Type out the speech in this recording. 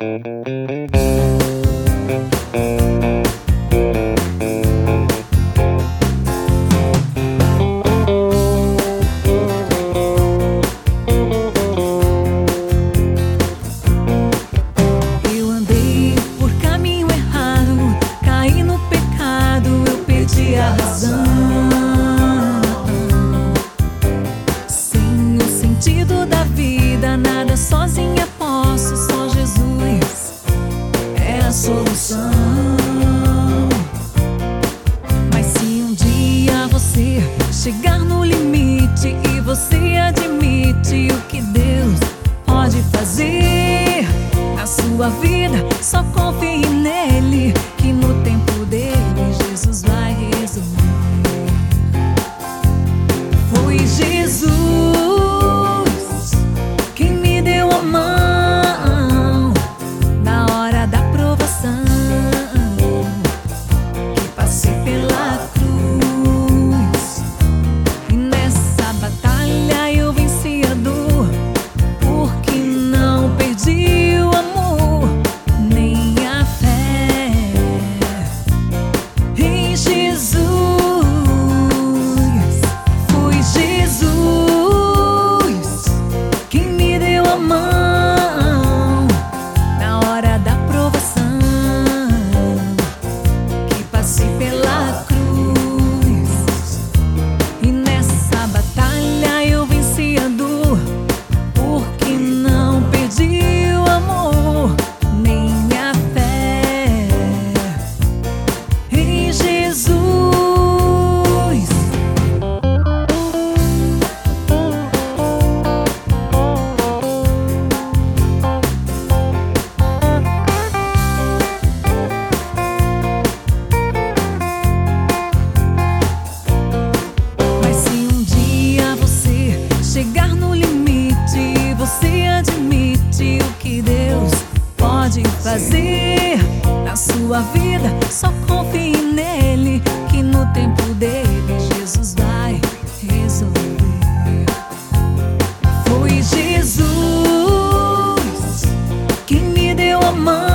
Eu andei por caminho errado, caí no pecado, eu perdi a razão. Sem o sentido da vida, nada sozinha posso, só Jesus é a solução. Mas se um dia você chegar no limite e você admite o que Deus pode fazer na sua vida, só confie nele, que no tempo dele Jesus vai resolver. Foi Jesus quem me deu a mão na hora da provação, que passei pela cruz, e nessa batalha eu venci a dor, porque não perdi o amor nem a fé em Jesus. Foi Jesus quem me deu a mão na hora da provação, que passei pela cruz, e nessa batalha eu venci a dor, porque não perdi o amor nem a fé em Jesus. Mas se um dia você chegar no limite e você admite o que Deus pode fazer na sua vida, só confie nele, que no tempo dele Jesus vai resolver. Foi Jesus quem me deu a mão